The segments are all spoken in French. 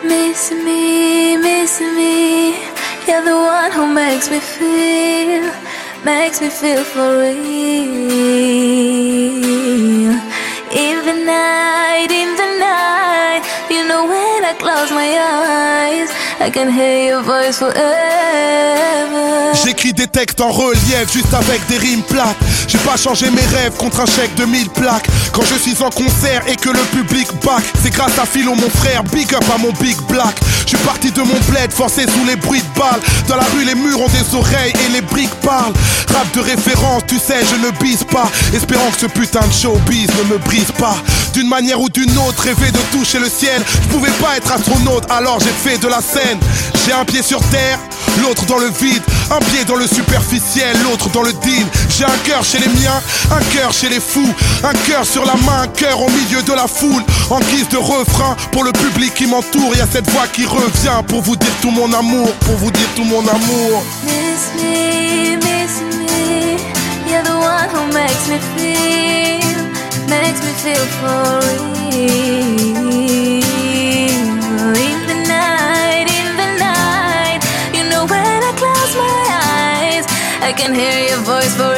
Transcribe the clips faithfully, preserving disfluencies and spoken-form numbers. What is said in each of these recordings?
Missing me, missing me. You're the one who makes me feel, makes me feel for real. In the night, in the night, you know when I close my eyes, I can hear your voice forever. J'écris des textes en relief, juste avec des rimes plates. J'ai pas changé mes rêves contre un chèque de mille plaques. Quand je suis en concert et que le public back, c'est grâce à Philo mon frère, big up à mon big black. Je suis parti de mon bled, forcé sous les bruits de balles. Dans la rue les murs ont des oreilles et les briques parlent. Rap de référence, tu sais je ne bise pas, espérant que ce putain de showbiz ne me brise pas. D'une manière ou d'une autre, rêver de toucher le ciel. Je pouvais pas être astronaute, alors j'ai fait de la scène. J'ai un pied sur terre, l'autre dans le vide. Un pied dans le superficiel, l'autre dans le deal. J'ai un cœur chez les miens, un cœur chez les fous. Un cœur sur la main, un cœur au milieu de la foule. En guise de refrain, pour le public qui m'entoure, y'a cette voix qui revient pour vous dire tout mon amour, pour vous dire tout mon amour. Miss me, miss me. You're the one who makes me feel, makes me feel for real. In the night, in the night, you know when I close my eyes, I can hear your voice forever.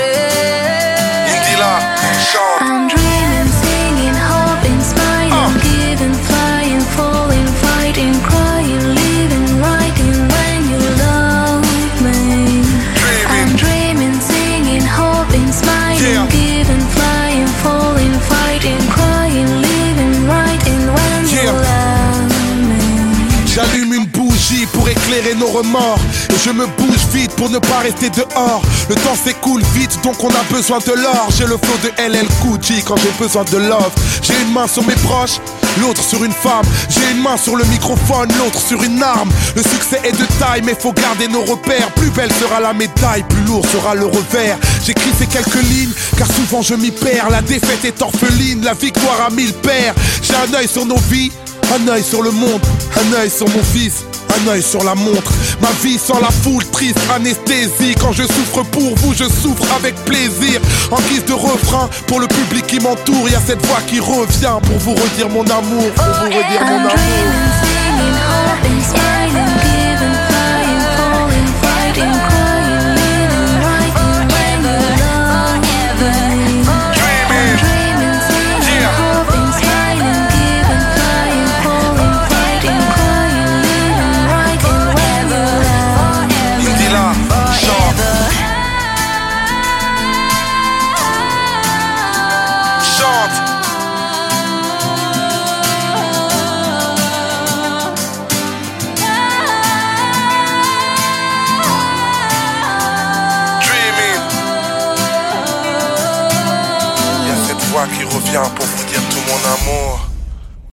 I'm dreaming, singing, hoping, smiling, uh. giving, flying, falling, fighting, crying, living, writing when you love me. Dreaming. I'm dreaming, singing, hoping, smiling, yeah. giving, flying, falling, fighting, crying, living, writing when yeah. you love me. J'allume une bougie pour éclairer nos remords, et je me bouge vite pour ne pas rester dehors. Le temps s'écoule vite, donc on a besoin de l'or. J'ai le flow de L L Cool J quand j'ai besoin de love. J'ai une main sur mes proches, l'autre sur une femme. J'ai une main sur le microphone, l'autre sur une arme. Le succès est de taille, mais faut garder nos repères. Plus belle sera la médaille, plus lourd sera le revers. J'écris ces quelques lignes, car souvent je m'y perds. La défaite est orpheline, la victoire a mille pères. J'ai un œil sur nos vies, un œil sur le monde, un œil sur mon fils, un œil sur la montre. Ma vie sans la foule, triste anesthésie. Quand je souffre pour vous, je souffre avec plaisir. En guise de refrain, pour le public qui m'entoure, y'a cette voix qui revient pour vous redire mon amour, pour vous redire mon amour. Qui revient pour vous dire tout mon amour.